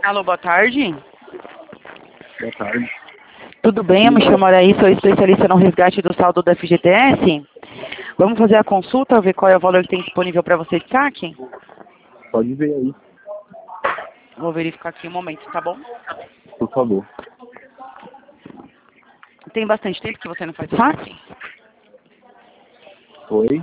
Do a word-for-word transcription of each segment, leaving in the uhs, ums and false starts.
Alô, boa tarde. Boa tarde. Tudo bem? Eu me chamo Araí, sou especialista no resgate do saldo do F G T S. Vamos fazer a consulta, ver qual é o valor que tem disponível para você de saque? Pode ver aí, Vou verificar aqui um momento, tá bom? por favor. Tem bastante tempo que você não faz saque? Oi?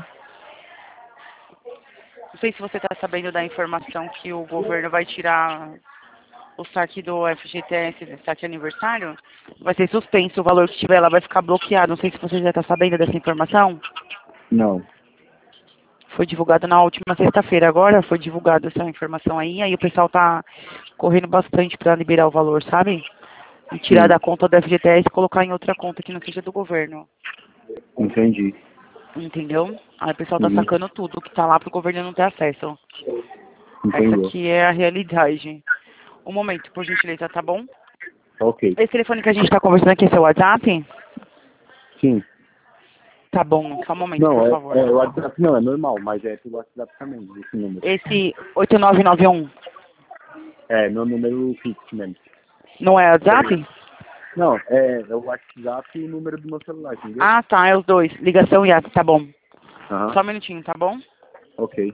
Não sei se você está sabendo da informação que o governo vai tirar o saque do F G T S, saque aniversário. Vai ser suspenso, o valor que tiver lá vai ficar bloqueado. Não sei se você já está sabendo dessa informação. Não. Foi divulgado na última sexta-feira agora, foi divulgada essa informação aí, aí o pessoal tá correndo bastante para liberar o valor, sabe? E tirar Sim, da conta do F G T S e colocar em outra conta que não seja do governo. entendi. Entendeu? Aí o pessoal tá Uhum. sacando tudo que tá lá pro governo não ter acesso. Essa Entendeu. aqui é a realidade. Um momento, por gentileza, tá bom? Ok. Esse telefone que a gente tá conversando aqui é seu WhatsApp? Sim. Tá bom, só um momento, por Não, é, favor. é o WhatsApp não, é normal, mas é pelo WhatsApp também, esse número. Esse oito nove nove um É, meu número fixo mesmo. não é WhatsApp? Não, é, é o WhatsApp e o número do meu celular, entendeu? Ah, tá, é os dois. Ligação e ato, tá bom. Aham. Só um minutinho, tá bom? Ok.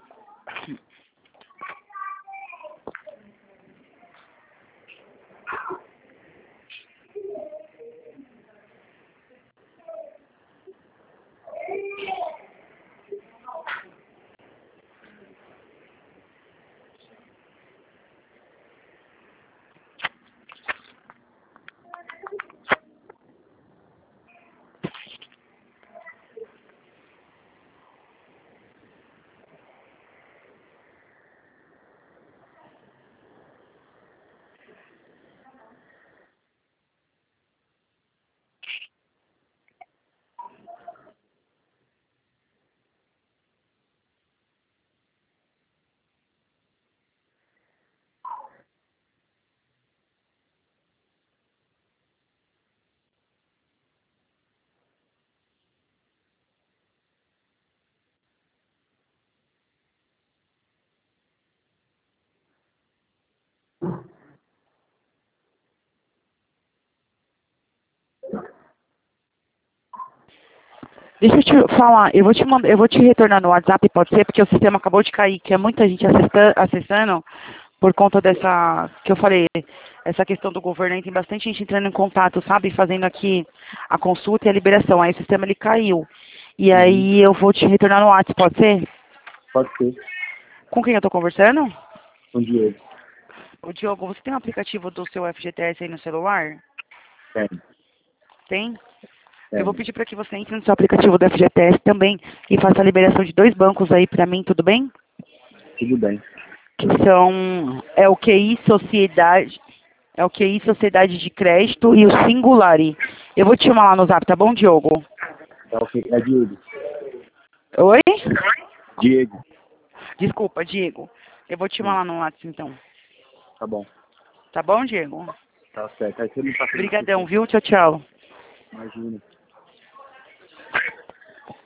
Deixa eu te falar, eu vou te mandar, eu vou te retornar no WhatsApp, pode ser? Porque o sistema acabou de cair, que é muita gente acessa- acessando por conta dessa, que eu falei, essa questão do governo, aí tem bastante gente entrando em contato, sabe? Fazendo aqui a consulta e a liberação. Aí o sistema ele caiu. E Uhum. aí eu vou te retornar no WhatsApp, pode ser? Pode ser. Com quem eu tô conversando? Um Diego. Ô Diogo, você tem um aplicativo do seu F G T S aí no celular? Tem, Tem? Eu vou tem. pedir para que você entre no seu aplicativo do F G T S também e faça a liberação de dois bancos aí para mim, tudo bem? Tudo bem. Que são é o Q I Sociedade, é o Q I Sociedade de Crédito e o Singulari. Eu vou te chamar lá no Zap, tá bom, Diogo? Tá ok. É Diego. Oi? Diego. Desculpa, Diego. Eu vou te chamar Sim. lá no WhatsApp então. Tá bom. Tá bom, Diego? Tá certo. Aí você me passa a Obrigadão, descrição. viu? Tchau, tchau. Imagina.